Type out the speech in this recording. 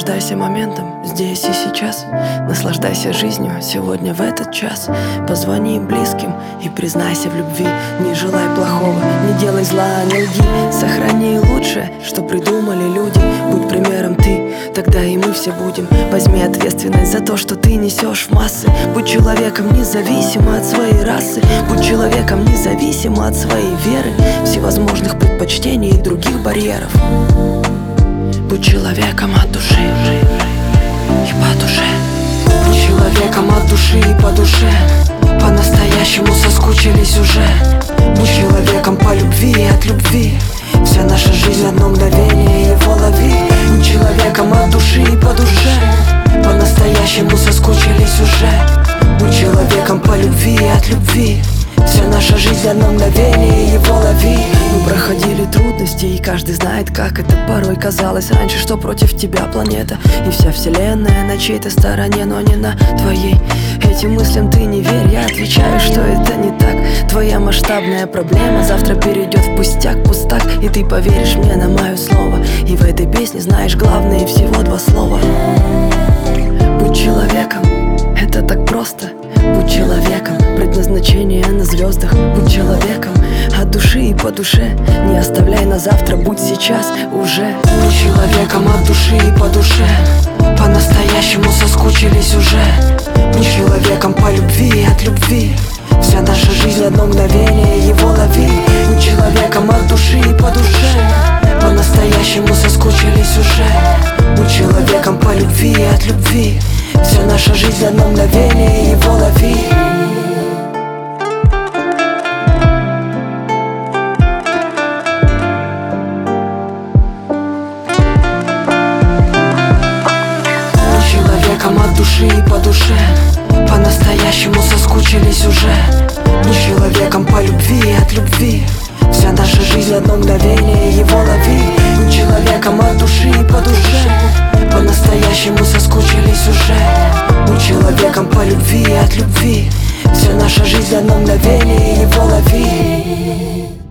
Наслаждайся моментом здесь и сейчас. Наслаждайся жизнью сегодня в этот час. Позвони близким и признайся в любви. Не желай плохого, не делай зла, не лги. Сохрани лучшее, что придумали люди. Будь примером ты, тогда и мы все будем. Возьми ответственность за то, что ты несешь в массы. Будь человеком независимо от своей расы. Будь человеком независимо от своей веры, всевозможных предпочтений и других барьеров. Будь человеком от души и по душе. Будь человеком от души и по душе. По-настоящему соскучились уже. Будь человеком по любви и от любви. Вся наша жизнь одно мгновение, его лови. Будь человеком от души и по душе. По-настоящему соскучились уже. Будь человеком по любви и от любви. Вся наша жизнь одно мгновение, его лови. Мы проходили трудности, и каждый знает, как это порой казалось раньше, что против тебя планета и вся вселенная на чьей-то стороне, но не на твоей. Этим мыслям ты не верь, я отвечаю, что это не так. Твоя масштабная проблема завтра перейдет в пустяк, и ты поверишь мне на мое слово. И в этой песне знаешь главное всего два слова. Будь человеком, это так просто. Будь человеком, предназначение на звездах. Будь человеком от души и по душе. Не оставляй на завтра, будь сейчас уже. Будь человеком от души и по душе. По-настоящему соскучились уже. Будь человеком по любви и от любви. Вся наша жизнь одно мгновение, его лови. Будь человеком от души и по душе. По-настоящему соскучились уже. Будь человеком по любви и от любви. Вся наша жизнь одно мгновение, его лови. Будь человеком от души и по душе. По-настоящему соскучились уже. Будь человеком по любви и от любви. Вся наша жизнь одно мгновение, его лови. Будь человеком от души и по душе. По-настоящему соскучились уже. Будь человеком по любви и от любви. Вся наша жизнь одно мгновение, его лови.